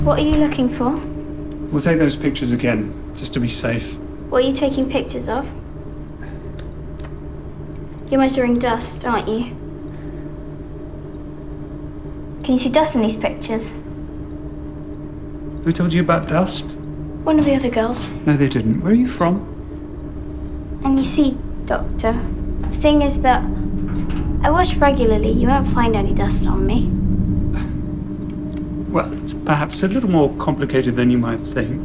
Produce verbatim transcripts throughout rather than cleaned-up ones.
What are you looking for? We'll take those pictures again, just to be safe. What are you taking pictures of? You're measuring dust, aren't you? Can you see dust in these pictures? Who told you about dust? One of the other girls. No, they didn't. Where are you from? And you see, Doctor, the thing is that I wash regularly. You won't find any dust on me. Well, it's perhaps a little more complicated than you might think.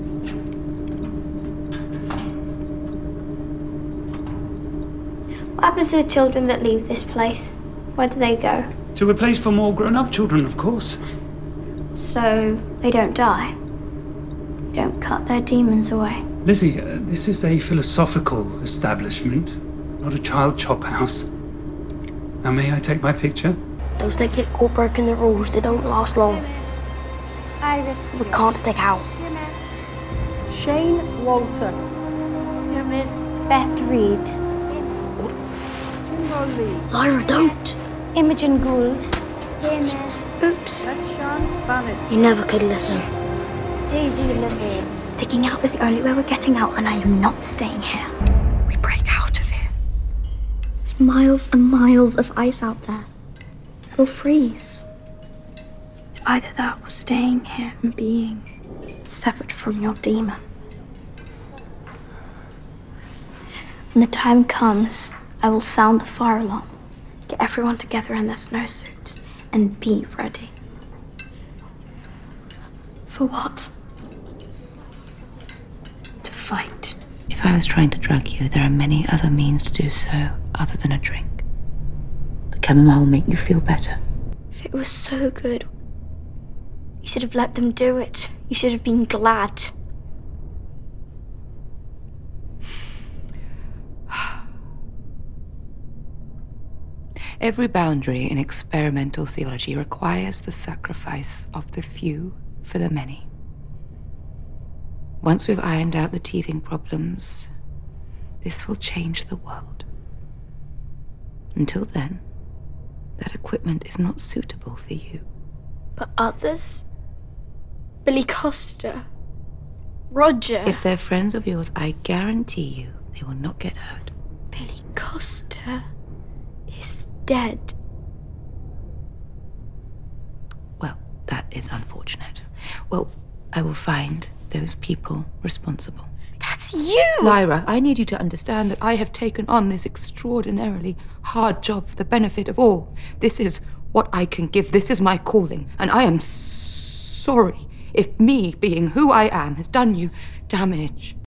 What happens to the children that leave this place? Where do they go? To a place for more grown-up children, of course. So they don't die? They don't cut their demons away? Lizzie, uh, this is a philosophical establishment, not a child chop house. Now, may I take my picture? Those that get caught breaking the rules, they don't last long. Iris. We can't stick out. Shane Walter. Here, Miss Beth Reed. Timbo Lee. Lyra, don't. Imogen Gould. Here, Miss. Oops. Sean Bannis. You never could listen. Daisy Levine. Sticking out is the only way we're getting out, and I am not staying here. We break out of here. There's miles and miles of ice out there. We'll freeze. It's either that or staying here and being severed from your demon. When the time comes, I will sound the fire alarm, get everyone together in their snowsuits, and be ready. For what? To fight. If I was trying to drug you, there are many other means to do so other than a drink. The chamomile will make you feel better. If it was so good, you should have let them do it. You should have been glad. Every boundary in experimental theology requires the sacrifice of the few for the many. Once we've ironed out the teething problems, this will change the world. Until then, that equipment is not suitable for you. But others? Billy Costa? Roger? If they're friends of yours, I guarantee you they will not get hurt. Billy Costa is dead. Well, that is unfortunate. Well, I will find those people responsible. That's you! Lyra, I need you to understand that I have taken on this extraordinarily hard job for the benefit of all. This is what I can give. This is my calling. And I am sorry if me being who I am has done you damage.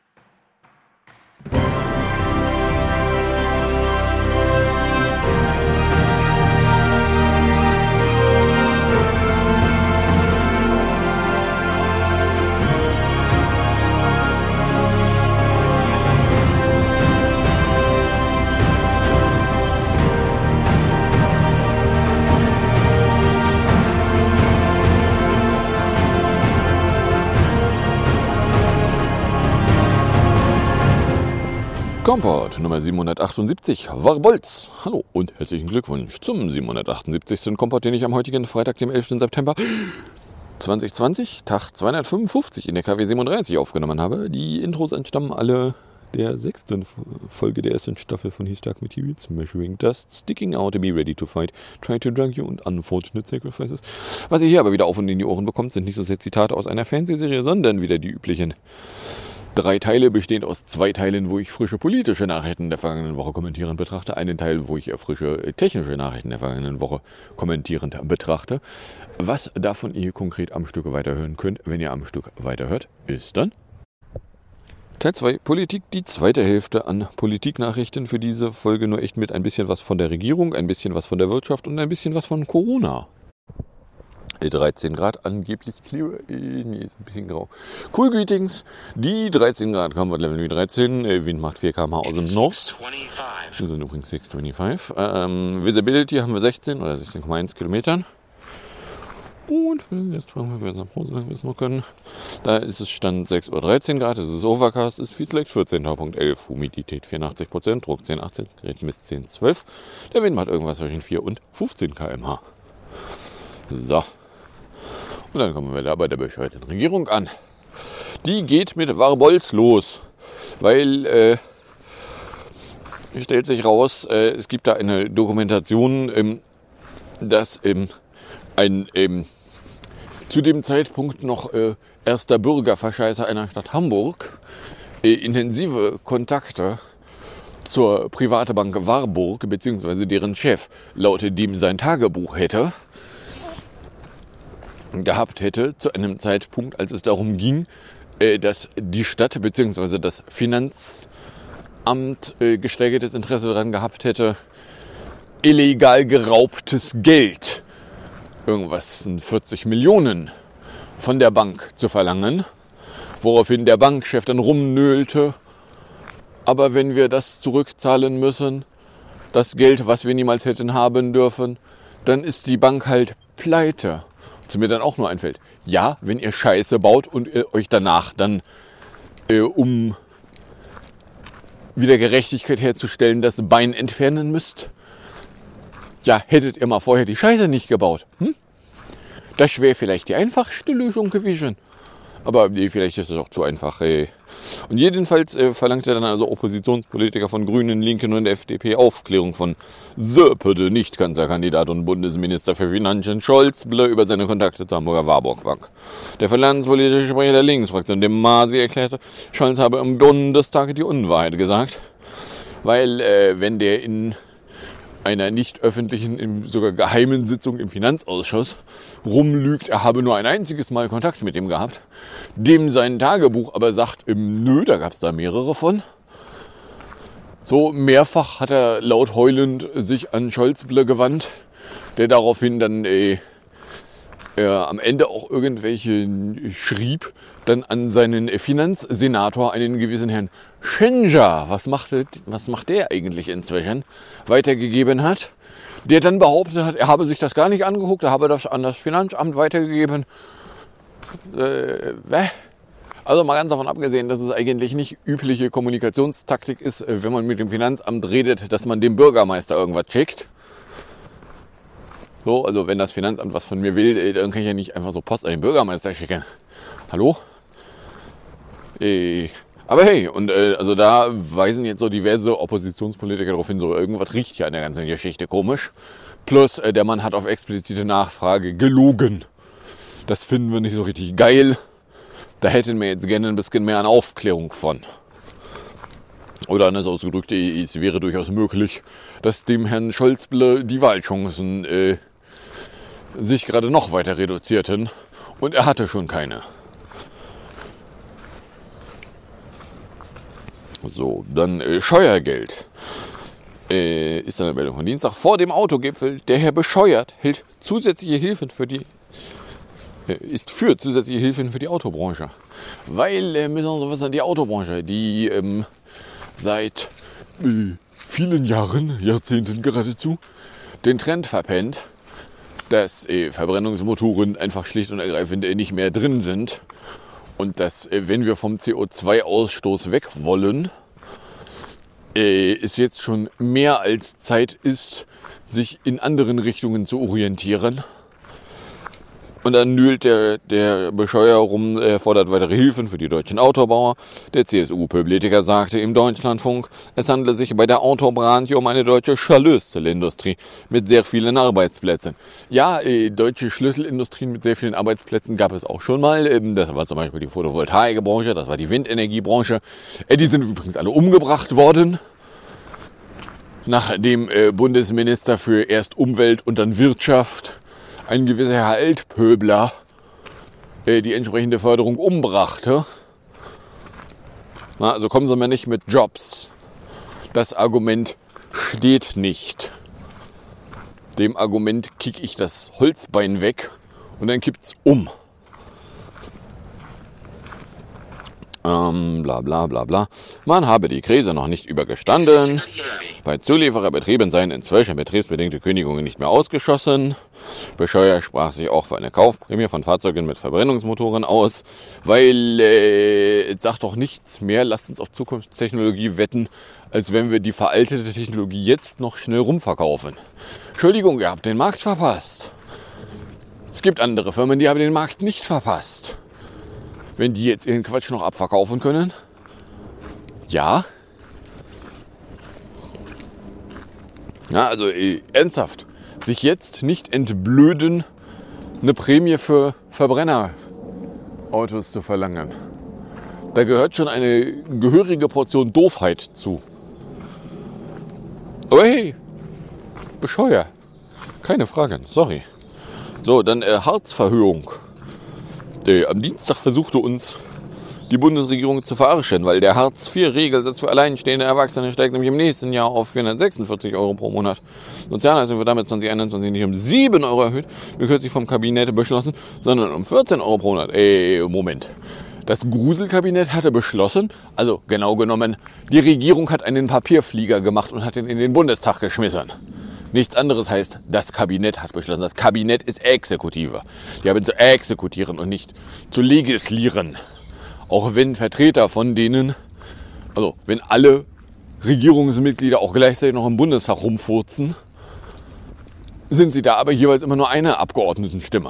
Kompott Nummer siebenhundertachtundsiebzig, Warbolz. Hallo und herzlichen Glückwunsch zum siebenhundertachtundsiebzigsten Kompott, den ich am heutigen Freitag, dem elften September zweitausendzwanzig, Tag zweihundertfünfundfünfzig in der K W siebenunddreißig aufgenommen habe. Die Intros entstammen alle der sechsten Folge der ersten Staffel von His Dark Materials, Measuring Dust, Sticking Out, Be Ready to Fight, Try to Drug You und Unfortunate Sacrifices. Was ihr hier aber wieder auf und in die Ohren bekommt, sind nicht so sehr Zitate aus einer Fernsehserie, sondern wieder die üblichen drei Teile, bestehend aus zwei Teilen, wo ich frische politische Nachrichten der vergangenen Woche kommentierend betrachte, einen Teil, wo ich frische technische Nachrichten der vergangenen Woche kommentierend betrachte. Was davon ihr konkret am Stück weiterhören könnt, wenn ihr am Stück weiterhört, ist dann Teil zwei, Politik, die zweite Hälfte an Politiknachrichten für diese Folge, nur echt mit ein bisschen was von der Regierung, ein bisschen was von der Wirtschaft und ein bisschen was von Corona. dreizehn Grad, angeblich clear, nee, ist ein bisschen grau. Cool Greetings, die dreizehn Grad, Comfort Level wie dreizehn, Wind macht vier Kilometer pro Stunde aus dem North. Wir sind übrigens sechs fünfundzwanzig. Ähm, Visibility haben wir sechzehn oder sechzehn Komma eins Kilometern. Und jetzt fragen wir, wer es nach Hause wissen noch können. Da ist es Stand sechs Uhr dreizehn Grad, es ist Overcast, ist viel Select vierzehn Komma elf, Humidität vierundachtzig Prozent, Druck zehn Komma achtzehn, Gerät misst zehn Komma zwölf. Der Wind macht irgendwas zwischen vier und fünfzehn Kilometer pro Stunde. So. Und dann kommen wir da bei der bescheuerten Regierung an. Die geht mit Warbolz los, weil äh, stellt sich raus, äh, es gibt da eine Dokumentation, ähm, dass ähm, ein ähm, zu dem Zeitpunkt noch äh, erster Bürgerverscheißer einer Stadt Hamburg äh, intensive Kontakte zur Privatbank Warburg bzw. deren Chef laut dem sein Tagebuch hätte, gehabt hätte zu einem Zeitpunkt, als es darum ging, äh, dass die Stadt bzw. das Finanzamt äh, gesteigertes Interesse daran gehabt hätte, illegal geraubtes Geld, irgendwas vierzig Millionen, von der Bank zu verlangen, woraufhin der Bankchef dann rumnölte, aber wenn wir das zurückzahlen müssen, das Geld, was wir niemals hätten haben dürfen, dann ist die Bank halt pleite. Was mir dann auch nur einfällt, ja, wenn ihr Scheiße baut und ihr euch danach dann, äh, um wieder Gerechtigkeit herzustellen, das Bein entfernen müsst, ja, hättet ihr mal vorher die Scheiße nicht gebaut. Hm? Das wäre vielleicht die einfachste Lösung gewesen. Aber nee, vielleicht ist es auch zu einfach. Ey. Und jedenfalls äh, verlangt er dann also Oppositionspolitiker von Grünen, Linken und F D P Aufklärung von Söpede, Nicht-Kanzlerkandidat und Bundesminister für Finanzen Scholz-Ble über seine Kontakte zur Hamburger Warburg Bank. Der finanzpolitische Sprecher der Linksfraktion, dem Masi, erklärte, Scholz habe im Bundestag die Unwahrheit gesagt. Weil, äh, wenn der in einer nicht öffentlichen, sogar geheimen Sitzung im Finanzausschuss rumlügt, er habe nur ein einziges Mal Kontakt mit ihm gehabt, dem sein Tagebuch aber sagt, nö, da gab es da mehrere von. So mehrfach hat er laut heulend sich an Scholz-Ble gewandt, der daraufhin dann äh, äh, am Ende auch irgendwelche schrieb, dann an seinen Finanzsenator, einen gewissen Herrn Schenger, was macht, was macht der eigentlich inzwischen, weitergegeben hat, der dann behauptet hat, er habe sich das gar nicht angeguckt, er habe das an das Finanzamt weitergegeben. Äh, also mal ganz davon abgesehen, dass es eigentlich nicht übliche Kommunikationstaktik ist, wenn man mit dem Finanzamt redet, dass man dem Bürgermeister irgendwas schickt. So, also wenn das Finanzamt was von mir will, dann kann ich ja nicht einfach so Post an den Bürgermeister schicken. Hallo? Äh, aber hey, und äh, also da weisen jetzt so diverse Oppositionspolitiker darauf hin, so irgendwas riecht hier an der ganzen Geschichte komisch. Plus, äh, der Mann hat auf explizite Nachfrage gelogen. Das finden wir nicht so richtig geil. Da hätten wir jetzt gerne ein bisschen mehr an Aufklärung von. Oder anders ausgedrückt, es wäre durchaus möglich, dass dem Herrn Scholz-Ble die Wahlchancen äh, sich gerade noch weiter reduzierten. Und er hatte schon keine. So, dann äh, Steuergeld. Äh, ist eine Meldung von Dienstag. Vor dem Autogipfel, der Herr Bescheuert hält zusätzliche Hilfen für die äh, ist für zusätzliche Hilfen für die Autobranche. Weil, äh, müssen wir so was an die Autobranche, die ähm, seit äh, vielen Jahren, Jahrzehnten geradezu, den Trend verpennt, dass äh, Verbrennungsmotoren einfach schlicht und ergreifend äh, nicht mehr drin sind. Und dass, wenn wir vom C O zwei Ausstoß weg wollen, äh, es jetzt schon mehr als Zeit ist, sich in anderen Richtungen zu orientieren. Und dann nölt der, der Bescheuer rum, er fordert weitere Hilfen für die deutschen Autobauer. Der C S U-Politiker sagte im Deutschlandfunk, es handle sich bei der Autobranche um eine deutsche Schlüsselindustrie mit sehr vielen Arbeitsplätzen. Ja, äh, deutsche Schlüsselindustrien mit sehr vielen Arbeitsplätzen gab es auch schon mal. Ähm, das war zum Beispiel die Photovoltaikbranche, das war die Windenergiebranche. Äh, die sind übrigens alle umgebracht worden. Nachdem äh, Bundesminister für erst Umwelt und dann Wirtschaft, ein gewisser Herr Altpöbler, äh, die entsprechende Förderung umbrachte. Na, also kommen Sie mir nicht mit Jobs. Das Argument steht nicht. Dem Argument kick ich das Holzbein weg und dann kippt's um. Ähm, bla bla bla bla. Man habe die Krise noch nicht übergestanden. Bei Zuliefererbetrieben seien inzwischen betriebsbedingte Kündigungen nicht mehr ausgeschlossen. Bescheuer sprach sich auch für eine Kaufprämie von Fahrzeugen mit Verbrennungsmotoren aus, weil äh, es sagt doch nichts mehr, lasst uns auf Zukunftstechnologie wetten, als wenn wir die veraltete Technologie jetzt noch schnell rumverkaufen. Entschuldigung, ihr habt den Markt verpasst. Es gibt andere Firmen, die haben den Markt nicht verpasst. Wenn die jetzt ihren Quatsch noch abverkaufen können, ja. Ja, also äh, ernsthaft, sich jetzt nicht entblöden, eine Prämie für Verbrennerautos zu verlangen. Da gehört schon eine gehörige Portion Doofheit zu. Aber hey, bescheuert. Keine Frage, sorry. So, dann äh, Harzverhöhung. Äh, am Dienstag versuchte uns die Bundesregierung zu verarschen, weil der Hartz vier Regelsatz für alleinstehende Erwachsene steigt nämlich im nächsten Jahr auf vierhundertsechsundvierzig Euro pro Monat. Sozialleistung wird damit zwanzig einundzwanzig nicht um sieben Euro erhöht, wie kürzlich vom Kabinett beschlossen, sondern um vierzehn Euro pro Monat. Ey, Moment. Das Gruselkabinett hatte beschlossen, also genau genommen, die Regierung hat einen Papierflieger gemacht und hat ihn in den Bundestag geschmissen. Nichts anderes heißt, das Kabinett hat beschlossen. Das Kabinett ist Exekutive. Die haben zu exekutieren und nicht zu legislieren. Auch wenn Vertreter von denen, also wenn alle Regierungsmitglieder auch gleichzeitig noch im Bundestag rumfurzen, sind sie da aber jeweils immer nur eine Abgeordnetenstimme.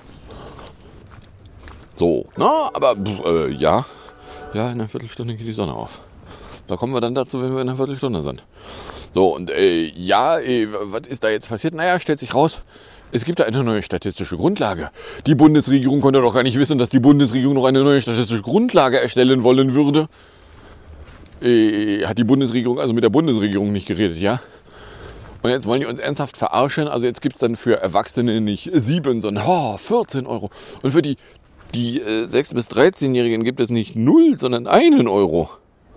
So, na, aber äh, ja, ja, in einer Viertelstunde geht die Sonne auf. Da kommen wir dann dazu, wenn wir in einer Viertelstunde sind. So, und äh, ja, äh, was ist da jetzt passiert? Naja, stellt sich raus, es gibt da eine neue statistische Grundlage. Die Bundesregierung konnte doch gar nicht wissen, dass die Bundesregierung noch eine neue statistische Grundlage erstellen wollen würde. Äh, hat die Bundesregierung also mit der Bundesregierung nicht geredet, ja? Und jetzt wollen die uns ernsthaft verarschen. Also jetzt gibt es dann für Erwachsene nicht sieben, sondern oh, vierzehn Euro. Und für die, die äh, sechs- bis dreizehnjährigen gibt es nicht null, sondern einen Euro.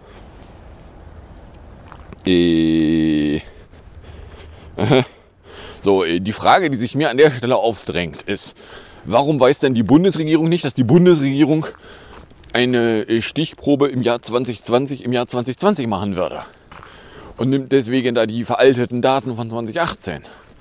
Äh, so, die Frage, die sich mir an der Stelle aufdrängt, ist, warum weiß denn die Bundesregierung nicht, dass die Bundesregierung eine Stichprobe im Jahr zwanzig zwanzig im Jahr zwanzig zwanzig machen würde? Und nimmt deswegen da die veralteten Daten von zwanzig achtzehn.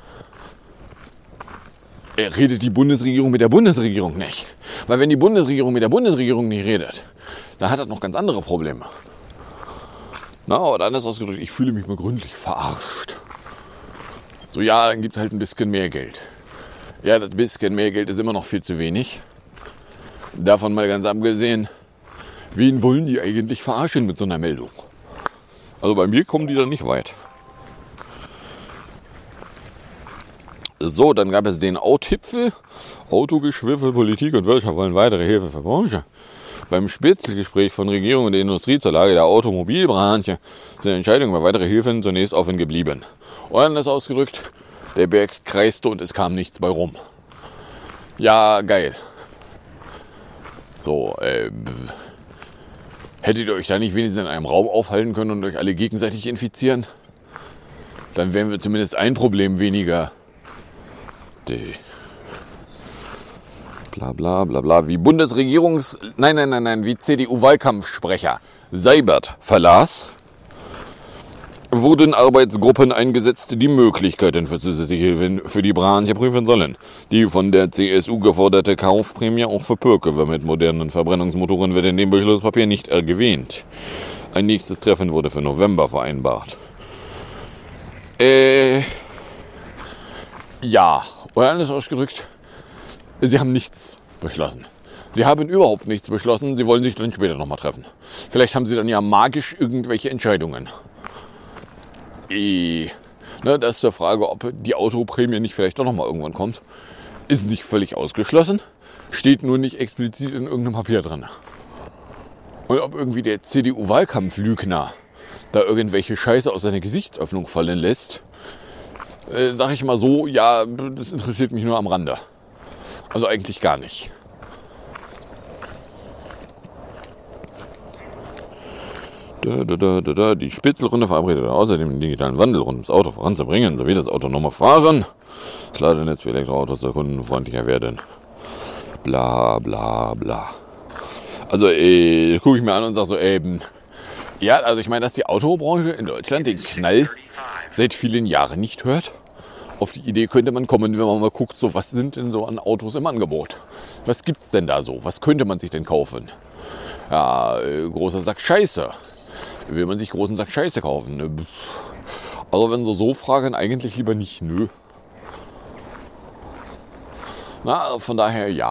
Redet die Bundesregierung mit der Bundesregierung nicht? Weil wenn die Bundesregierung mit der Bundesregierung nicht redet, dann hat das noch ganz andere Probleme. Na, oder anders ausgedrückt, ich fühle mich mal gründlich verarscht. So, ja, dann gibt es halt ein bisschen mehr Geld. Ja, das bisschen mehr Geld ist immer noch viel zu wenig. Davon mal ganz abgesehen, wen wollen die eigentlich verarschen mit so einer Meldung? Also bei mir kommen die da nicht weit. So, dann gab es den Autipfel. Autogeschwiffel, Politik und Wirtschaft wollen weitere Hilfe für Branche. Beim Spitzelgespräch von Regierung und der Industrie zur Lage der Automobilbranche sind Entscheidungen über weitere Hilfen zunächst offen geblieben. Und anders ausgedrückt, der Berg kreiste und es kam nichts bei rum. Ja, geil. So, äh, hättet ihr euch da nicht wenigstens in einem Raum aufhalten können und euch alle gegenseitig infizieren? Dann wären wir zumindest ein Problem weniger. Die Bla bla bla bla, wie Bundesregierungs... Nein, nein, nein, nein, wie C D U-Wahlkampfsprecher Seibert verlas, wurden Arbeitsgruppen eingesetzt, die Möglichkeiten für zusätzliche Hilfen für die Branche prüfen sollen. Die von der C S U geforderte Kaufprämie auch für Pkw mit modernen Verbrennungsmotoren wird in dem Beschlusspapier nicht erwähnt. Ein nächstes Treffen wurde für November vereinbart. Äh... Ja, oder anders ausgedrückt, Sie haben nichts beschlossen. Sie haben überhaupt nichts beschlossen. Sie wollen sich dann später nochmal treffen. Vielleicht haben Sie dann ja magisch irgendwelche Entscheidungen. E, ne, das ist die Frage, ob die Autoprämie nicht vielleicht doch nochmal irgendwann kommt. Ist nicht völlig ausgeschlossen. Steht nur nicht explizit in irgendeinem Papier drin. Und ob irgendwie der C D U-Wahlkampflügner da irgendwelche Scheiße aus seiner Gesichtsöffnung fallen lässt, äh, sag ich mal so, ja, das interessiert mich nur am Rande. Also eigentlich gar nicht. Da, da, da, da, da. Die Spitzelrunde verabredet außerdem den digitalen Wandel rund ums Auto voranzubringen, sowie das autonome Fahren. Das Ladenetz für Elektroautos soll kundenfreundlicher werden. Bla bla bla. Also äh, gucke ich mir an und sage so, eben, ja, also ich meine, dass die Autobranche in Deutschland den Knall seit vielen Jahren nicht hört. Auf die Idee könnte man kommen, wenn man mal guckt, so was sind denn so an Autos im Angebot? Was gibt's denn da so? Was könnte man sich denn kaufen? Ja, äh, großer Sack Scheiße. Will man sich großen Sack Scheiße kaufen? Ne? Also wenn sie so fragen, eigentlich lieber nicht, nö. Na, von daher ja.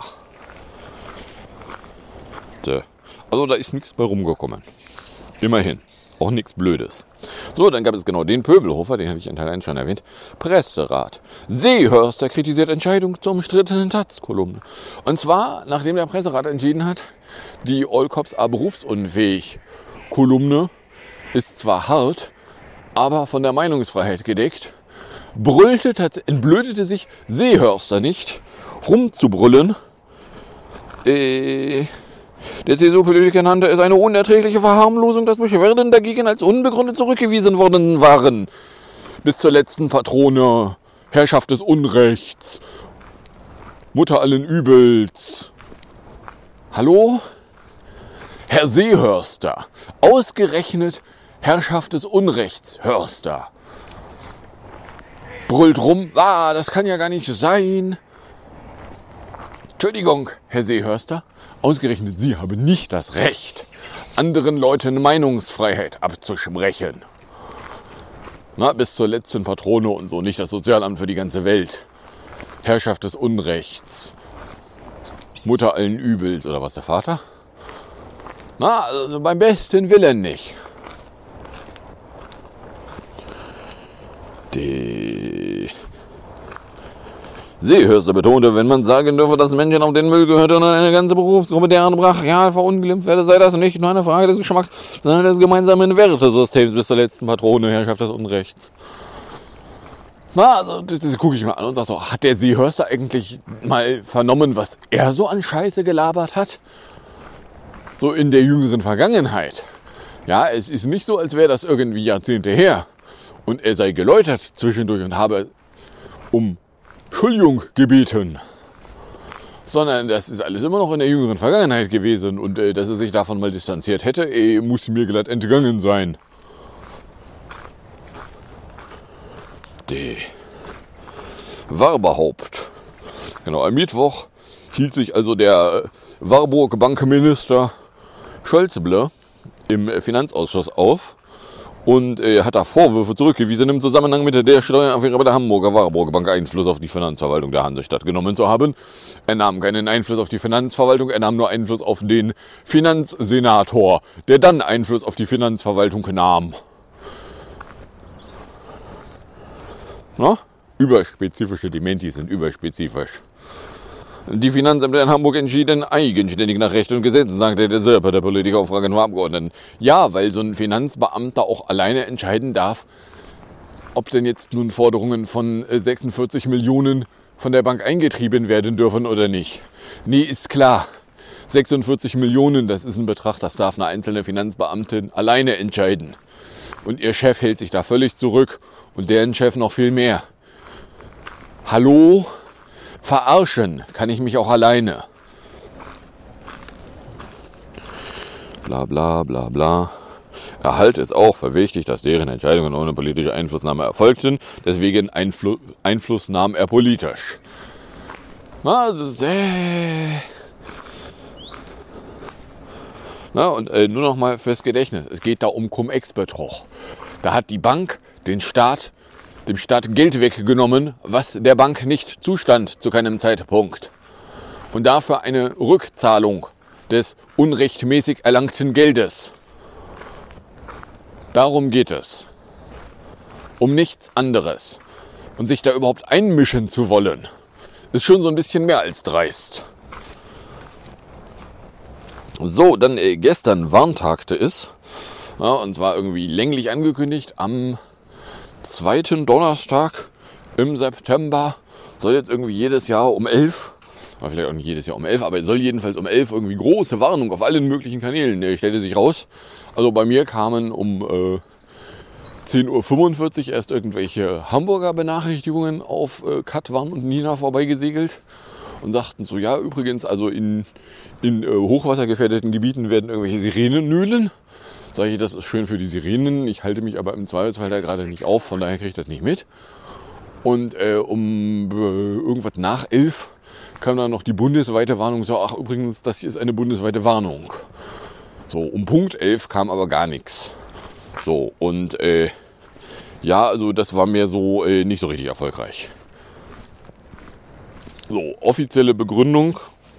Also da ist nichts bei rumgekommen. Immerhin. Auch nichts Blödes. So, dann gab es genau den Pöbelhofer, den hatte ich in Teil eins schon erwähnt. Presserat. Seehörster kritisiert Entscheidung zur umstrittenen Taz-Kolumne. Und zwar, nachdem der Presserat entschieden hat, die All Cops are berufsunfähig Kolumne ist zwar hart, aber von der Meinungsfreiheit gedeckt, brüllte, entblödete sich Seehörster nicht, rumzubrüllen. Äh... Der C S U-Politiker nannte es eine unerträgliche Verharmlosung, dass Beschwerden dagegen als unbegründet zurückgewiesen worden waren. Bis zur letzten Patrone, Herrschaft des Unrechts, Mutter allen Übels. Hallo? Herr Seehörster, ausgerechnet Herrschaft des Unrechts, Hörster. Brüllt rum, ah, das kann ja gar nicht sein. Entschuldigung, Herr Seehörster. Ausgerechnet Sie haben nicht das Recht, anderen Leuten Meinungsfreiheit abzusprechen. Na, bis zur letzten Patrone und so, nicht das Sozialamt für die ganze Welt. Herrschaft des Unrechts. Mutter allen Übels, oder was, der Vater? Na, also beim besten Willen nicht. Die Seehörster betonte, wenn man sagen dürfe, dass Menschen auf den Müll gehört und eine ganze Berufsgruppe deren brachial verunglimpft werde, sei das nicht nur eine Frage des Geschmacks, sondern des gemeinsamen Wertesystems bis zur letzten Patrone, Herrschaft des Unrechts. Na, also das, das gucke ich mal an und sage so, hat der Seehörster eigentlich mal vernommen, was er so an Scheiße gelabert hat? So in der jüngeren Vergangenheit. Ja, es ist nicht so, als wäre das irgendwie Jahrzehnte her und er sei geläutert zwischendurch und habe um Entschuldigung gebeten, sondern das ist alles immer noch in der jüngeren Vergangenheit gewesen und äh, dass er sich davon mal distanziert hätte, äh, muss mir glatt entgangen sein. Die Warberhaupt. Genau, am Mittwoch hielt sich also der Warburg Bankminister Scholzble im Finanzausschuss auf und äh, hat da Vorwürfe zurückgewiesen, im Zusammenhang mit der Steueraffäre bei der Hamburger Warburg Bank Einfluss auf die Finanzverwaltung der Hansestadt genommen zu haben. Er nahm keinen Einfluss auf die Finanzverwaltung, er nahm nur Einfluss auf den Finanzsenator, der dann Einfluss auf die Finanzverwaltung nahm. Na? Überspezifische Dementis sind überspezifisch. Die Finanzämter in Hamburg entschieden eigenständig nach Recht und Gesetz, sagte der Serper, der Politiker auf Fragen von Abgeordneten. Ja, weil so ein Finanzbeamter auch alleine entscheiden darf, ob denn jetzt nun Forderungen von sechsundvierzig Millionen von der Bank eingetrieben werden dürfen oder nicht. Nee, ist klar. sechsundvierzig Millionen, das ist ein Betrag, das darf eine einzelne Finanzbeamtin alleine entscheiden. Und ihr Chef hält sich da völlig zurück und deren Chef noch viel mehr. Hallo? Verarschen kann ich mich auch alleine. Bla bla bla bla. Er halte es auch für wichtig, dass deren Entscheidungen ohne politische Einflussnahme erfolgten. Deswegen Einfl- Einfluss nahm er politisch. Na, das, äh Na, und äh, nur noch mal fürs Gedächtnis. Es geht da um Cum-Ex-Betrug. Da hat die Bank den Staat dem Staat Geld weggenommen, was der Bank nicht zustand zu keinem Zeitpunkt. Und dafür eine Rückzahlung des unrechtmäßig erlangten Geldes. Darum geht es. Um nichts anderes. Und sich da überhaupt einmischen zu wollen, ist schon so ein bisschen mehr als dreist. So, dann äh, gestern warntagte es. Ja, und zwar irgendwie länglich angekündigt am zweiten Donnerstag im September soll jetzt irgendwie jedes Jahr um elf, oder vielleicht auch nicht jedes Jahr um elf, aber es soll jedenfalls um elf irgendwie große Warnung auf allen möglichen Kanälen, der stellte sich raus. Also bei mir kamen um äh, zehn Uhr fünfundvierzig erst irgendwelche Hamburger Benachrichtigungen auf äh, Katwan und Nina vorbeigesegelt und sagten so, ja übrigens, also in, in äh, hochwassergefährdeten Gebieten werden irgendwelche Sirenen nühlen. Sage ich, das ist schön für die Sirenen, ich halte mich aber im Zweifelsfall da gerade nicht auf, von daher kriege ich das nicht mit. Und äh, um äh, irgendwas nach elf kam dann noch die bundesweite Warnung, so, ach übrigens, das hier ist eine bundesweite Warnung. So, um Punkt elf kam aber gar nichts. So, und äh, ja, also das war mir so äh, nicht so richtig erfolgreich. So, So, offizielle Begründung.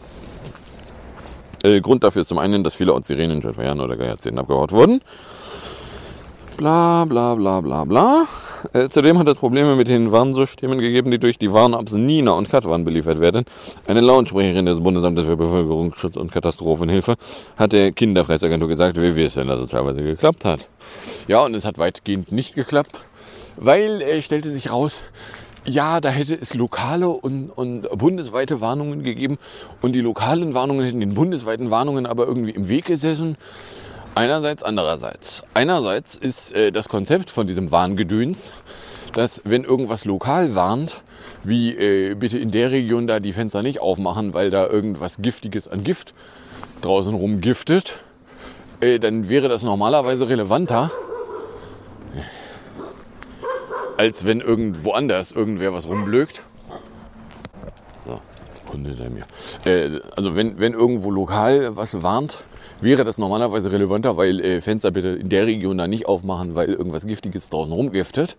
Äh, Grund dafür ist zum einen, dass viele Orte Sirenen schon vor Jahren oder gar Jahrzehnten abgebaut wurden. Bla bla bla bla bla. Äh, zudem hat es Probleme mit den Warnsystemen gegeben, die durch die Warn-Apps Nina und Katwan beliefert werden. Eine Lautsprecherin des Bundesamtes für Bevölkerungsschutz und Katastrophenhilfe hat der Kinderfreisagentur gesagt, wie wir es denn, dass es teilweise geklappt hat. Ja, und es hat weitgehend nicht geklappt, weil es äh, stellte sich raus, ja, da hätte es lokale und, und bundesweite Warnungen gegeben und die lokalen Warnungen hätten den bundesweiten Warnungen aber irgendwie im Weg gesessen. Einerseits, andererseits. Einerseits ist äh, das Konzept von diesem Warngedöns, dass wenn irgendwas lokal warnt, wie äh, bitte in der Region da die Fenster nicht aufmachen, weil da irgendwas Giftiges an Gift draußen rumgiftet, äh, dann wäre das normalerweise relevanter, als wenn irgendwo anders irgendwer was rumblökt. So, Kunde hinter mir. Äh, also wenn, wenn irgendwo lokal was warnt, wäre das normalerweise relevanter, weil äh, Fenster bitte in der Region da nicht aufmachen, weil irgendwas Giftiges draußen rumgiftet,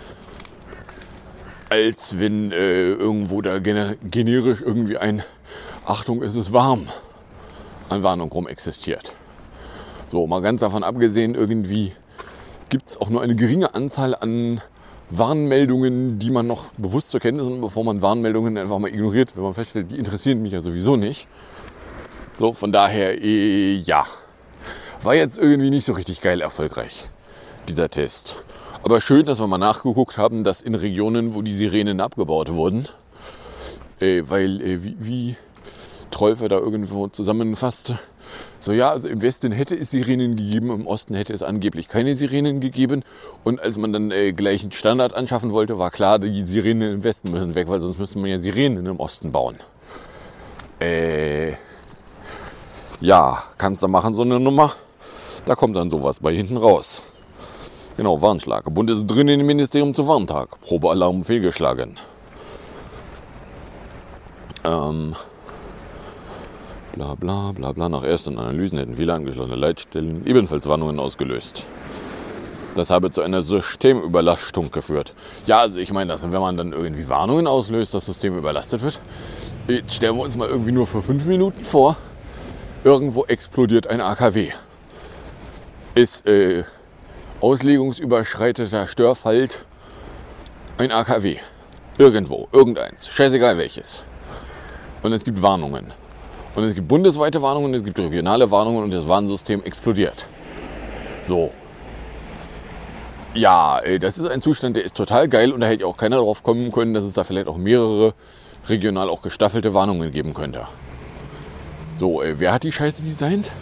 als wenn äh, irgendwo da gener- generisch irgendwie ein Achtung, es ist warm an Warnung rum existiert. So, mal ganz davon abgesehen, irgendwie gibt es auch nur eine geringe Anzahl an Warnmeldungen, die man noch bewusst zur Kenntnis nimmt, bevor man Warnmeldungen einfach mal ignoriert, wenn man feststellt, die interessieren mich ja sowieso nicht. So, von daher, äh, ja, war jetzt irgendwie nicht so richtig geil erfolgreich, dieser Test. Aber schön, dass wir mal nachgeguckt haben, dass in Regionen, wo die Sirenen abgebaut wurden, äh, weil, äh, wie, wie Trollfer da irgendwo zusammenfasste, so ja, also im Westen hätte es Sirenen gegeben, im Osten hätte es angeblich keine Sirenen gegeben. Und als man dann äh, gleich einen Standard anschaffen wollte, war klar, die Sirenen im Westen müssen weg, weil sonst müsste man ja Sirenen im Osten bauen. Äh... Ja, kannst du machen, so eine Nummer. Da kommt dann sowas bei hinten raus. Genau, Warnschlag. Bund ist drin im Ministerium zu Warntag. Probealarm fehlgeschlagen. Ähm, bla bla bla bla. Nach ersten Analysen hätten viele angeschlossene Leitstellen ebenfalls Warnungen ausgelöst. Das habe zu einer Systemüberlastung geführt. Ja, also ich meine, dass wenn man dann irgendwie Warnungen auslöst, das System überlastet wird. Jetzt stellen wir uns mal irgendwie nur für fünf Minuten vor. Irgendwo explodiert ein A K W. Ist äh, auslegungsüberschreiteter Störfalt ein A K W. Irgendwo, irgendeins. Scheißegal welches. Und es gibt Warnungen. Und es gibt bundesweite Warnungen, es gibt regionale Warnungen und das Warnsystem explodiert. So. Ja, äh, das ist ein Zustand, der ist total geil und da hätte auch keiner drauf kommen können, dass es da vielleicht auch mehrere regional auch gestaffelte Warnungen geben könnte. So, äh, wer hat die Scheiße designt?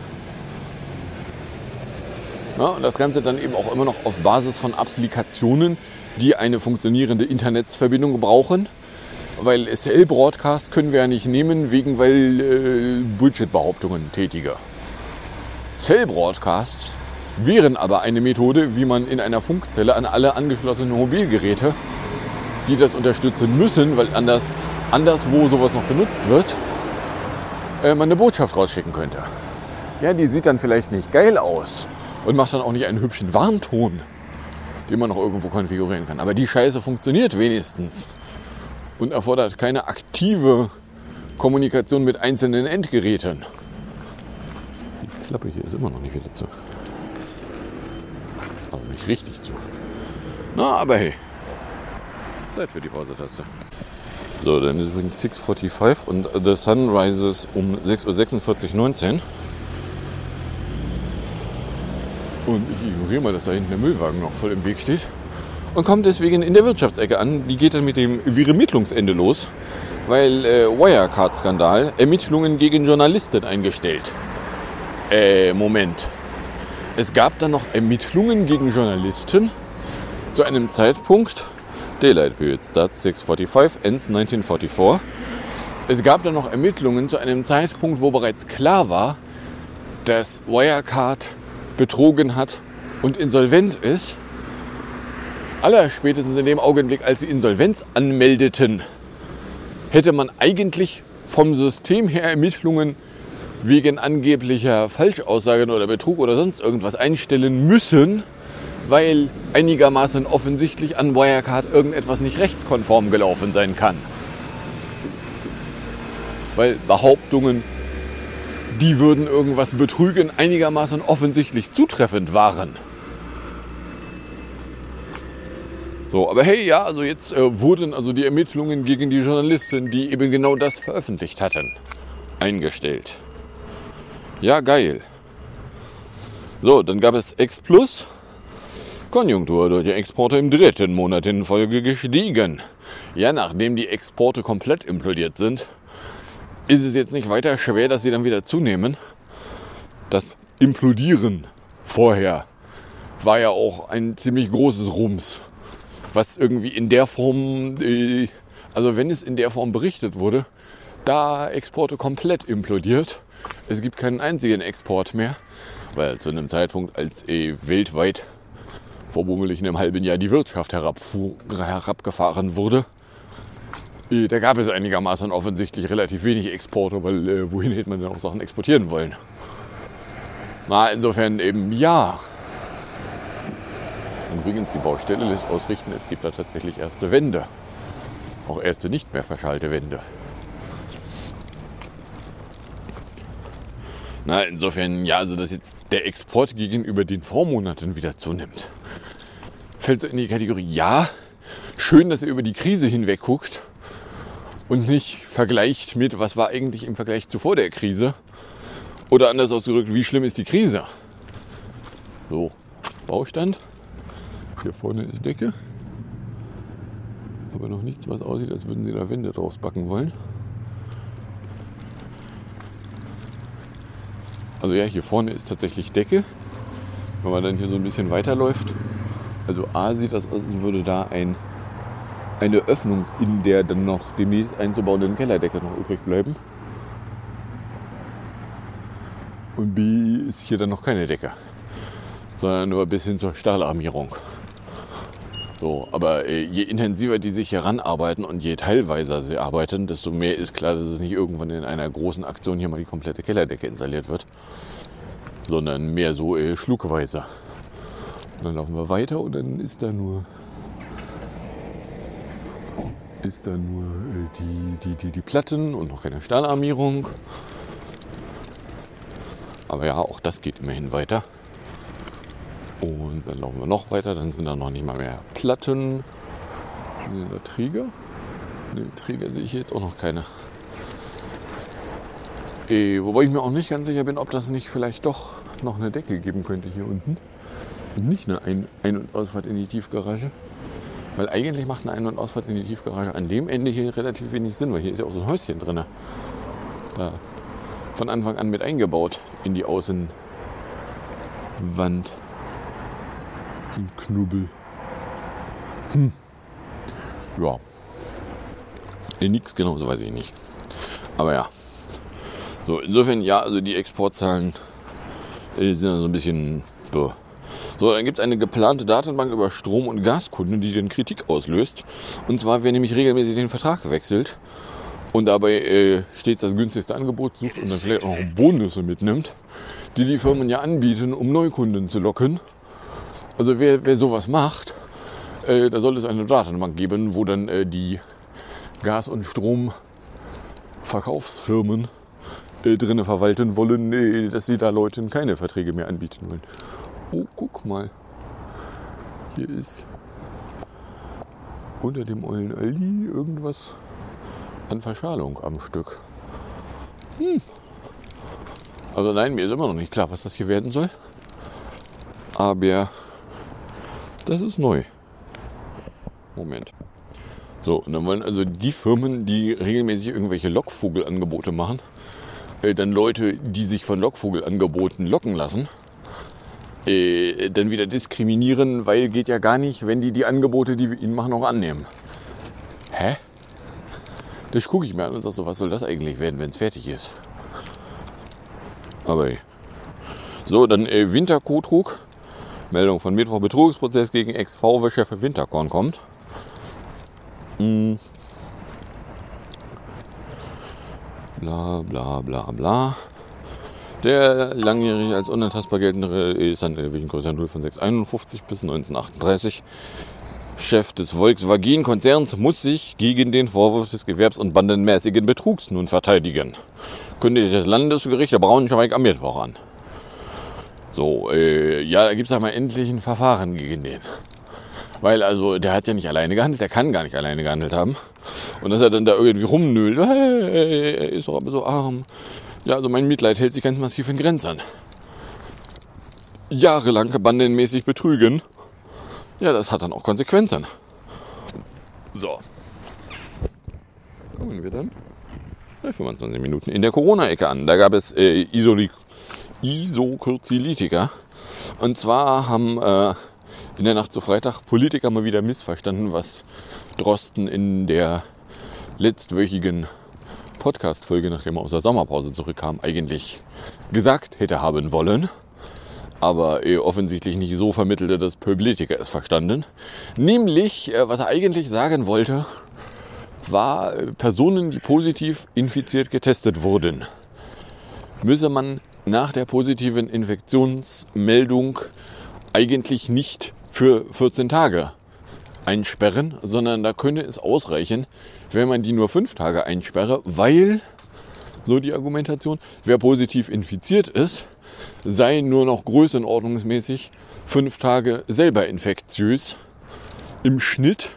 Ja, und das Ganze dann eben auch immer noch auf Basis von Applikationen, die eine funktionierende Internetsverbindung brauchen. Weil Cell Broadcast können wir ja nicht nehmen, wegen weil äh, Bullshit-Behauptungen tätige. Cell Broadcasts wären aber eine Methode, wie man in einer Funkzelle an alle angeschlossenen Mobilgeräte, die das unterstützen müssen, weil anders, anderswo sowas noch benutzt wird, man eine Botschaft rausschicken könnte. Ja, die sieht dann vielleicht nicht geil aus und macht dann auch nicht einen hübschen Warnton, den man noch irgendwo konfigurieren kann. Aber die Scheiße funktioniert wenigstens und erfordert keine aktive Kommunikation mit einzelnen Endgeräten. Die Klappe hier ist immer noch nicht wieder zu. Aber nicht richtig zu. Na, aber hey. Zeit für die Pause-Taste. So, dann ist übrigens sechs Uhr fünfundvierzig und The Sun rises um sechs Uhr sechsundvierzig neunzehn. Und ich ignoriere mal, dass da hinten der Müllwagen noch voll im Weg steht. Und kommt deswegen in der Wirtschaftsecke an. Die geht dann mit dem Ermittlungsende los, weil äh, Wirecard-Skandal, Ermittlungen gegen Journalisten eingestellt. Äh, Moment. Es gab dann noch Ermittlungen gegen Journalisten zu einem Zeitpunkt, Daylight Period starts six forty-five, ends nineteen forty-four. Es gab dann noch Ermittlungen zu einem Zeitpunkt, wo bereits klar war, dass Wirecard betrogen hat und insolvent ist. Allerspätestens in dem Augenblick, als sie Insolvenz anmeldeten, hätte man eigentlich vom System her Ermittlungen wegen angeblicher Falschaussagen oder Betrug oder sonst irgendwas einstellen müssen, weil einigermaßen offensichtlich an Wirecard irgendetwas nicht rechtskonform gelaufen sein kann. weil Behauptungen, die würden irgendwas betrügen, einigermaßen offensichtlich zutreffend waren. So, aber hey, ja, also jetzt äh, wurden also die Ermittlungen gegen die Journalistin, die eben genau das veröffentlicht hatten, eingestellt. Ja, geil. So, dann gab es X Plus. Konjunktur durch die Exporte im dritten Monat in Folge gestiegen. Ja, nachdem die Exporte komplett implodiert sind, ist es jetzt nicht weiter schwer, dass sie dann wieder zunehmen. Das Implodieren vorher war ja auch ein ziemlich großes Rums, was irgendwie in der Form, also wenn es in der Form berichtet wurde, da Exporte komplett implodiert. Es gibt keinen einzigen Export mehr, weil zu einem Zeitpunkt, als eh weltweit vor womöglich einem halben Jahr die Wirtschaft herabfuhr, herabgefahren wurde, da gab es einigermaßen offensichtlich relativ wenig Exporte, weil äh, wohin hätte man denn auch Sachen exportieren wollen? Na, insofern eben ja. Übrigens, die Baustelle lässt ausrichten, es gibt da tatsächlich erste Wände. Auch erste nicht mehr verschalte Wände. Na, insofern, ja, also dass jetzt der Export gegenüber den Vormonaten wieder zunimmt. Fällt so in die Kategorie, ja, schön, dass er über die Krise hinweg guckt und nicht vergleicht mit, was war eigentlich im Vergleich zu vor der Krise. Oder anders ausgedrückt, wie schlimm ist die Krise? So, Baustand. Hier vorne ist Decke. Aber noch nichts, was aussieht, als würden sie da Wände draus backen wollen. Also ja, hier vorne ist tatsächlich Decke. Wenn man dann hier so ein bisschen weiterläuft. Also A sieht das aus, als würde da ein, eine Öffnung in der dann noch demnächst einzubauenden Kellerdecke noch übrig bleiben. Und B ist hier dann noch keine Decke, sondern nur bis hin zur Stahlarmierung. So, aber äh, je intensiver die sich hier ranarbeiten und je teilweiser sie arbeiten, desto mehr ist klar, dass es nicht irgendwann in einer großen Aktion hier mal die komplette Kellerdecke installiert wird, sondern mehr so äh, schluckweise. Und dann laufen wir weiter und dann ist da nur ist da nur äh, die, die, die, die Platten und noch keine Stahlarmierung. Aber ja, auch das geht immerhin weiter. Und dann laufen wir noch weiter, dann sind da noch nicht mal mehr Platten. Sind da Träger? Ne, Träger sehe ich jetzt auch noch keine. Äh, wobei ich mir auch nicht ganz sicher bin, ob das nicht vielleicht doch noch eine Decke geben könnte hier unten. Und nicht eine Ein-, Ein- und Ausfahrt in die Tiefgarage. Weil eigentlich macht eine Ein- und Ausfahrt in die Tiefgarage an dem Ende hier relativ wenig Sinn, weil hier ist ja auch so ein Häuschen drin. Da von Anfang an mit eingebaut in die Außenwand. Den Knubbel. Hm. Ja. Nee, nix genau, so weiß ich nicht. Aber ja. So, insofern, ja, also die Exportzahlen äh, sind so ein bisschen so. So, dann gibt es eine geplante Datenbank über Strom- und Gaskunden, die dann Kritik auslöst. Und zwar, wer nämlich regelmäßig den Vertrag wechselt und dabei äh, stets das günstigste Angebot sucht und dann vielleicht auch noch Bonusse mitnimmt, die die Firmen ja anbieten, um Neukunden zu locken. Also wer, wer sowas macht, äh, da soll es eine Datenbank geben, wo dann äh, die Gas- und Stromverkaufsfirmen äh, drinnen verwalten wollen, äh, dass sie da Leuten keine Verträge mehr anbieten wollen. Oh, guck mal. Hier ist unter dem ollen Aldi irgendwas an Verschalung am Stück. Hm. Also nein, mir ist immer noch nicht klar, was das hier werden soll. Aber das ist neu. Moment. So, und dann wollen also die Firmen, die regelmäßig irgendwelche Lockvogelangebote machen, äh, dann Leute, die sich von Lockvogelangeboten locken lassen, äh, dann wieder diskriminieren, weil geht ja gar nicht, wenn die die Angebote, die wir ihnen machen, auch annehmen. Hä? Das gucke ich mir an und sage so, was soll das eigentlich werden, wenn es fertig ist? Aber hey. So, dann äh, Winterkotrug. Meldung von Mittwoch, Betrugsprozess gegen Ex-V W-Chef Winterkorn kommt. Hm. Bla bla bla bla. Der langjährig als unantastbar geltende ist an der Größe null von sechs einundfünfzig bis neunzehnhundertachtunddreißig Chef des Volkswagen-Konzerns, muss sich gegen den Vorwurf des gewerbs- und bandenmäßigen Betrugs nun verteidigen. Kündigt das Landesgericht der Braunschweig am Mittwoch an. So, äh, ja, da gibt es mal endlich ein Verfahren gegen den. Weil, also, der hat ja nicht alleine gehandelt, der kann gar nicht alleine gehandelt haben. Und dass er dann da irgendwie rumnölt, hey, er ist doch aber so arm. Ja, also mein Mitleid hält sich ganz massiv in Grenzen. Jahrelang bandenmäßig betrügen, ja, das hat dann auch Konsequenzen. So. Kommen wir dann bei fünfundzwanzig Minuten in der Corona-Ecke an. Da gab es äh, Isoli- Isokurzilitika. Und zwar haben äh, in der Nacht zu Freitag Politiker mal wieder missverstanden, was Drosten in der letztwöchigen Podcast-Folge, nachdem er aus der Sommerpause zurückkam, eigentlich gesagt hätte haben wollen. Aber eh offensichtlich nicht so vermittelte, dass Politiker es verstanden. Nämlich, äh, was er eigentlich sagen wollte, war, äh, Personen, die positiv infiziert getestet wurden, müsse man nach der positiven Infektionsmeldung eigentlich nicht für vierzehn Tage einsperren, sondern da könne es ausreichen, wenn man die nur fünf Tage einsperre, weil, so die Argumentation, wer positiv infiziert ist, sei nur noch größenordnungsmäßig fünf Tage selber infektiös im Schnitt.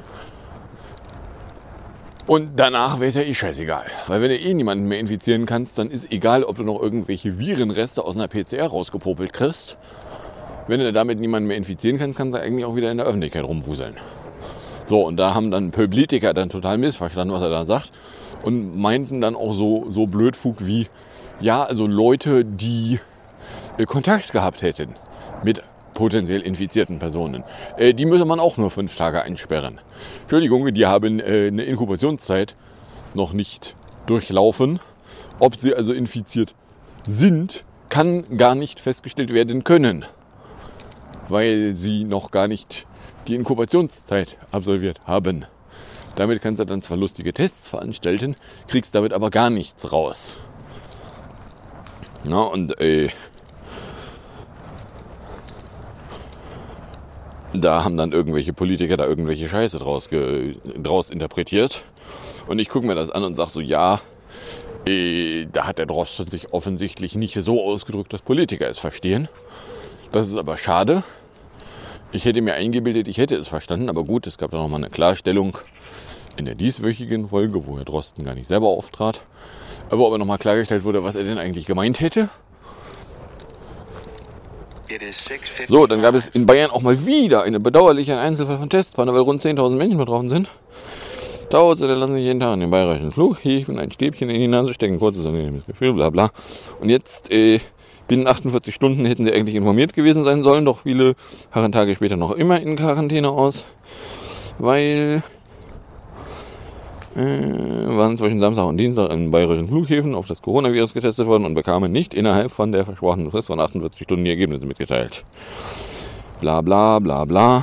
Und danach wäre es ja eh scheißegal. Weil wenn du eh niemanden mehr infizieren kannst, dann ist egal, ob du noch irgendwelche Virenreste aus einer P C R rausgepopelt kriegst. Wenn du damit niemanden mehr infizieren kannst, kannst du eigentlich auch wieder in der Öffentlichkeit rumwuseln. So, und da haben dann Politiker dann total missverstanden, was er da sagt. Und meinten dann auch so, so Blödfug wie, ja, also Leute, die äh, Kontakt gehabt hätten mit potenziell infizierten Personen, äh, die müsse man auch nur fünf Tage einsperren. Entschuldigung, die haben äh, eine Inkubationszeit noch nicht durchlaufen. Ob sie also infiziert sind, kann gar nicht festgestellt werden können, weil sie noch gar nicht die Inkubationszeit absolviert haben. Damit kannst du dann zwar lustige Tests veranstalten, kriegst damit aber gar nichts raus. Na, und äh, da haben dann irgendwelche Politiker da irgendwelche Scheiße draus, ge, draus interpretiert. Und ich gucke mir das an und sage so, ja, äh, da hat der Drosten sich offensichtlich nicht so ausgedrückt, dass Politiker es verstehen. Das ist aber schade. Ich hätte mir eingebildet, ich hätte es verstanden, aber gut, es gab da nochmal eine Klarstellung in der dieswöchigen Folge, wo Herr Drosten gar nicht selber auftrat, wo aber nochmal klargestellt wurde, was er denn eigentlich gemeint hätte. So, dann gab es in Bayern auch mal wieder einen bedauerlichen Einzelfall von Testpanne, weil rund zehntausend Menschen betroffen sind. Dauerte, der lassen sich jeden Tag in den bayerischen Flughäfen ein Stäbchen in die Nase stecken, kurzes angenehmes Gefühl, bla bla. Und jetzt, äh, binnen achtundvierzig Stunden hätten sie eigentlich informiert gewesen sein sollen, doch viele harren Tage später noch immer in Quarantäne aus, weil äh, waren zwischen Samstag und Dienstag in bayerischen Flughäfen auf das Coronavirus getestet worden und bekamen nicht innerhalb von der versprochenen Frist von achtundvierzig Stunden die Ergebnisse mitgeteilt. Bla bla bla bla.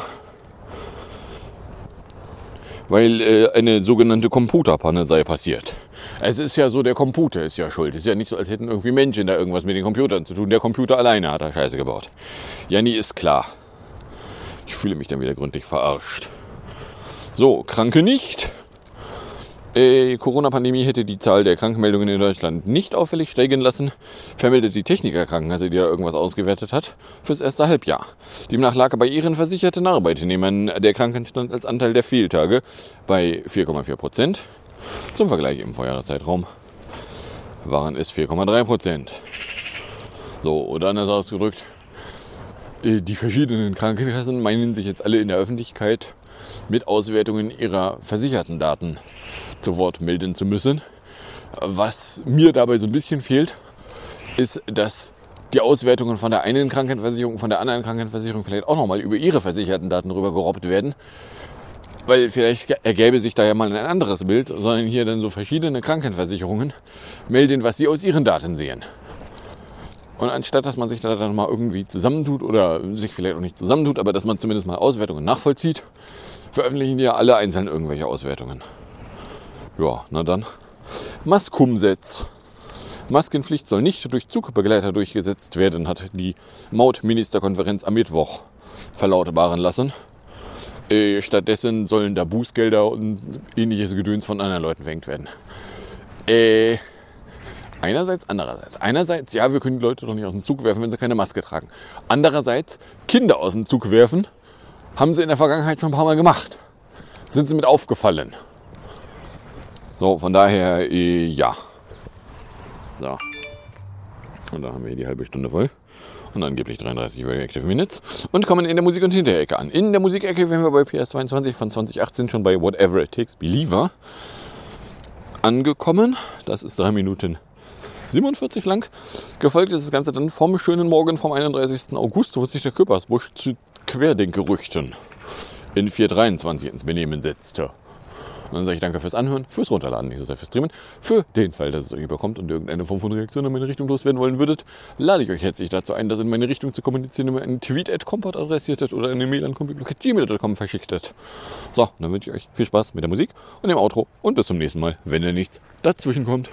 Weil äh, eine sogenannte Computerpanne sei passiert. Es ist ja so, der Computer ist ja schuld. Es ist ja nicht so, als hätten irgendwie Menschen da irgendwas mit den Computern zu tun. Der Computer alleine hat da Scheiße gebaut. Ja, nie ist klar. Ich fühle mich dann wieder gründlich verarscht. So, Kranke nicht. Die Corona-Pandemie hätte die Zahl der Krankmeldungen in Deutschland nicht auffällig steigen lassen, vermeldet die Techniker-Krankenkasse, die da irgendwas ausgewertet hat, fürs erste Halbjahr. Demnach lag bei ihren versicherten Arbeitnehmern der Krankenstand als Anteil der Fehltage bei vier Komma vier Prozent. Zum Vergleich im Vorjahreszeitraum waren es vier Komma drei Prozent. So, oder anders ausgedrückt, die verschiedenen Krankenkassen meinen sich jetzt alle in der Öffentlichkeit mit Auswertungen ihrer versicherten Daten zu Wort melden zu müssen. Was mir dabei so ein bisschen fehlt, ist, dass die Auswertungen von der einen Krankenversicherung, von der anderen Krankenversicherung vielleicht auch nochmal über ihre versicherten Daten rübergerobbt werden. Weil vielleicht ergäbe sich da ja mal ein anderes Bild, sondern hier dann so verschiedene Krankenversicherungen melden, was sie aus ihren Daten sehen. Und anstatt, dass man sich da dann mal irgendwie zusammentut oder sich vielleicht auch nicht zusammentut, aber dass man zumindest mal Auswertungen nachvollzieht, veröffentlichen ja alle einzeln irgendwelche Auswertungen. Ja, na dann. Maskumsetz. Maskenpflicht soll nicht durch Zugbegleiter durchgesetzt werden, hat die Mautministerkonferenz am Mittwoch verlautbaren lassen. Äh, stattdessen sollen da Bußgelder und ähnliches Gedöns von anderen Leuten verhängt werden. Äh, einerseits, andererseits. Einerseits, ja, wir können die Leute doch nicht aus dem Zug werfen, wenn sie keine Maske tragen. Andererseits, Kinder aus dem Zug werfen, haben sie in der Vergangenheit schon ein paar Mal gemacht. Sind sie mit aufgefallen. So, von daher, äh, ja. So. Und da haben wir hier die halbe Stunde voll. Und angeblich dreiunddreißig Active Minutes. Und kommen in der Musik- und Hinterecke an. In der Musikecke wären wir bei P S zweiundzwanzig von zwanzig achtzehn schon bei Whatever It Takes Believer angekommen. Das ist drei Minuten siebenundvierzig lang. Gefolgt ist das Ganze dann vom schönen Morgen vom einunddreißigsten August, wo sich der Köpersbusch zu Querdenkerüchten in vier dreiundzwanzig ins Benehmen setzte. Und dann sage ich danke fürs Anhören, fürs Runterladen, nicht so sehr fürs Streamen. Für den Fall, dass es euch überkommt und irgendeine Form von Reaktion in meine Richtung loswerden wollen würdet, lade ich euch herzlich dazu ein, das in meine Richtung zu kommunizieren, indem ihr einen Tweet at kompott adressiertet oder eine Mail an kompott at gmail punkt com verschicktet. So, dann wünsche ich euch viel Spaß mit der Musik und dem Outro und bis zum nächsten Mal, wenn ihr nichts dazwischen kommt.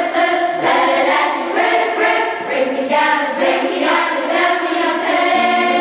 Bring me down, bring me down, bring me down, Beyonce.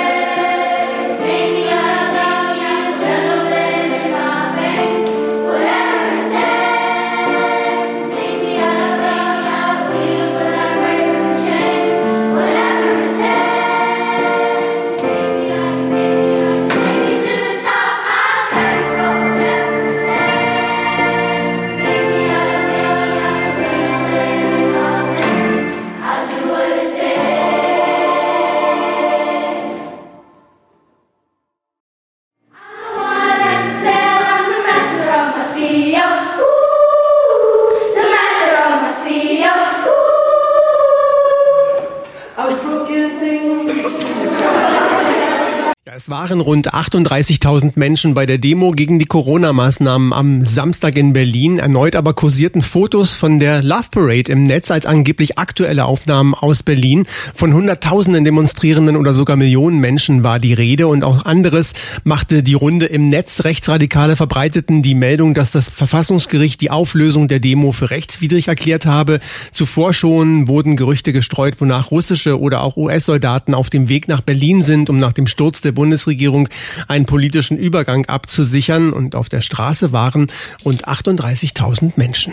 Es waren rund achtunddreißigtausend Menschen bei der Demo gegen die Corona-Maßnahmen am Samstag in Berlin. Erneut aber kursierten Fotos von der Love Parade im Netz als angeblich aktuelle Aufnahmen aus Berlin. Von hunderttausenden Demonstrierenden oder sogar Millionen Menschen war die Rede und auch anderes machte die Runde im Netz. Rechtsradikale verbreiteten die Meldung, dass das Verfassungsgericht die Auflösung der Demo für rechtswidrig erklärt habe. Zuvor schon wurden Gerüchte gestreut, wonach russische oder auch U S-Soldaten auf dem Weg nach Berlin sind, um nach dem Sturz der Bundesregierung einen politischen Übergang abzusichern. Und auf der Straße waren rund achtunddreißigtausend Menschen.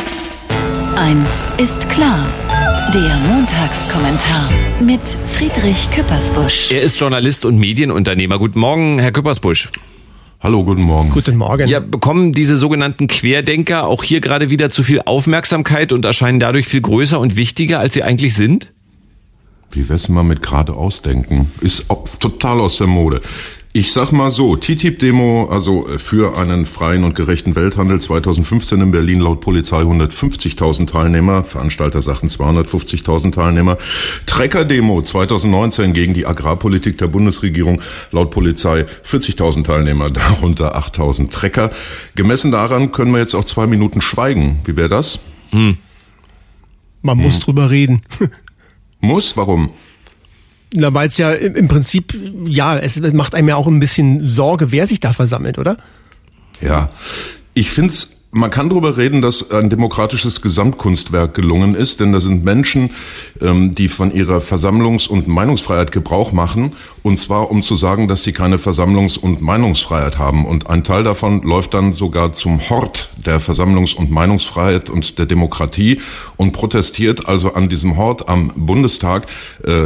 Eins ist klar. Der Montagskommentar mit Friedrich Küppersbusch. Er ist Journalist und Medienunternehmer. Guten Morgen, Herr Küppersbusch. Hallo, guten Morgen. Guten Morgen. Ja, bekommen diese sogenannten Querdenker auch hier gerade wieder zu viel Aufmerksamkeit und erscheinen dadurch viel größer und wichtiger, als sie eigentlich sind? Wie wär's mal mit geradeausdenken? Ist auch total aus der Mode. Ich sag mal so, T T I P-Demo, also für einen freien und gerechten Welthandel zweitausendfünfzehn in Berlin, laut Polizei hundertfünfzigtausend Teilnehmer, Veranstalter sagten zweihundertfünfzigtausend Teilnehmer. Trecker-Demo zweitausendneunzehn gegen die Agrarpolitik der Bundesregierung, laut Polizei vierzigtausend Teilnehmer, darunter achttausend Trecker. Gemessen daran können wir jetzt auch zwei Minuten schweigen. Wie wäre das? Hm. Man muss hm. drüber reden. Muss? Warum? Na, weil es ja im Prinzip, ja, es macht einem ja auch ein bisschen Sorge, wer sich da versammelt, oder? Ja, ich find's, man kann darüber reden, dass ein demokratisches Gesamtkunstwerk gelungen ist, denn da sind Menschen, die von ihrer Versammlungs- und Meinungsfreiheit Gebrauch machen, und zwar um zu sagen, dass sie keine Versammlungs- und Meinungsfreiheit haben. Und ein Teil davon läuft dann sogar zum Hort der Versammlungs- und Meinungsfreiheit und der Demokratie und protestiert also an diesem Hort am Bundestag. Äh,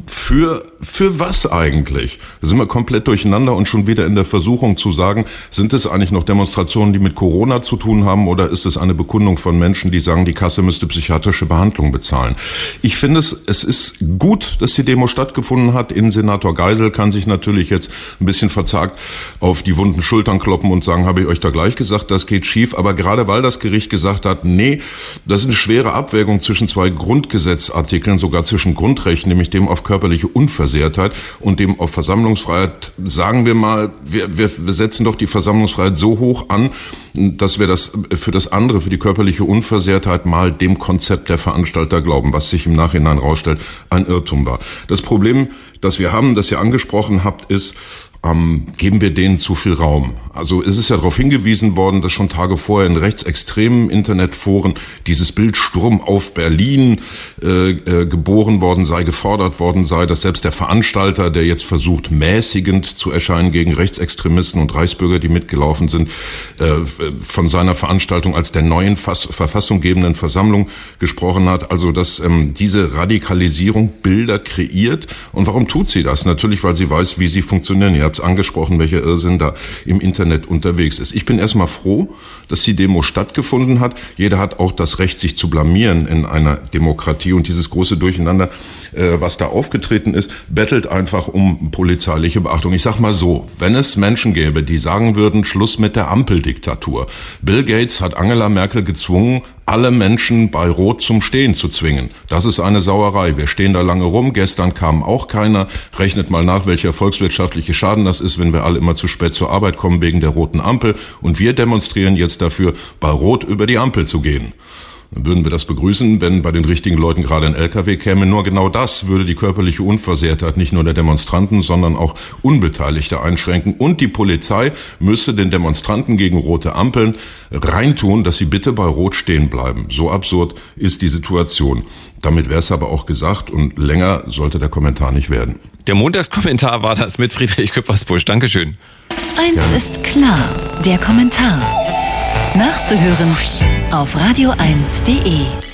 für für was eigentlich? Da sind wir komplett durcheinander und schon wieder in der Versuchung zu sagen, sind es eigentlich noch Demonstrationen, die mit Corona zu tun haben, oder ist es eine Bekundung von Menschen, die sagen, die Kasse müsste psychiatrische Behandlung bezahlen? Ich finde es, es ist gut, dass die Demo stattgefunden hat. Innensenator Geisel kann sich natürlich jetzt ein bisschen verzagt auf die wunden Schultern kloppen und sagen, habe ich euch da gleich gesagt, das geht schief. Aber gerade weil das Gericht gesagt hat, nee, das ist eine schwere Abwägung zwischen zwei Grundgesetzartikeln, sogar zwischen Grundrechten, nämlich dem auf körperliche Unversehrtheit und dem auf Versammlungsfreiheit, sagen wir mal, wir, wir, wir setzen doch die Versammlungsfreiheit so hoch an, dass wir das für das andere, für die körperliche Unversehrtheit mal dem Konzept der Veranstalter glauben, was sich im Nachhinein rausstellt, ein Irrtum war. Das Problem, das wir haben, das ihr angesprochen habt, ist, ähm, geben wir denen zu viel Raum. Also es ist ja darauf hingewiesen worden, dass schon Tage vorher in rechtsextremen Internetforen dieses Bild Sturm auf Berlin äh, äh, geboren worden sei, gefordert worden sei, dass selbst der Veranstalter, der jetzt versucht, mäßigend zu erscheinen gegen Rechtsextremisten und Reichsbürger, die mitgelaufen sind, äh, von seiner Veranstaltung als der neuen Fass- verfassunggebenden Versammlung gesprochen hat. Also dass ähm, diese Radikalisierung Bilder kreiert. Und warum tut sie das? Natürlich, weil sie weiß, wie sie funktionieren. Ihr habt es angesprochen, welcher Irrsinn da im Internet unterwegs ist. Ich bin erstmal froh, dass die Demo stattgefunden hat. Jeder hat auch das Recht, sich zu blamieren in einer Demokratie. Und dieses große Durcheinander, äh, was da aufgetreten ist, bettelt einfach um polizeiliche Beachtung. Ich sag mal so, wenn es Menschen gäbe, die sagen würden, Schluss mit der Ampeldiktatur. Bill Gates hat Angela Merkel gezwungen, alle Menschen bei Rot zum Stehen zu zwingen. Das ist eine Sauerei. Wir stehen da lange rum. Gestern kam auch keiner. Rechnet mal nach, welcher volkswirtschaftliche Schaden das ist, wenn wir alle immer zu spät zur Arbeit kommen wegen der roten Ampel. Und wir demonstrieren jetzt dafür, bei Rot über die Ampel zu gehen. Dann würden wir das begrüßen, wenn bei den richtigen Leuten gerade ein L K W käme. Nur genau das würde die körperliche Unversehrtheit nicht nur der Demonstranten, sondern auch Unbeteiligter einschränken. Und die Polizei müsste den Demonstranten gegen rote Ampeln reintun, dass sie bitte bei Rot stehen bleiben. So absurd ist die Situation. Damit wäre es aber auch gesagt und länger sollte der Kommentar nicht werden. Der Montagskommentar war das mit Friedrich Küppersbusch. Dankeschön. Eins ja. ist klar, der Kommentar. Nachzuhören auf radio eins punkt de.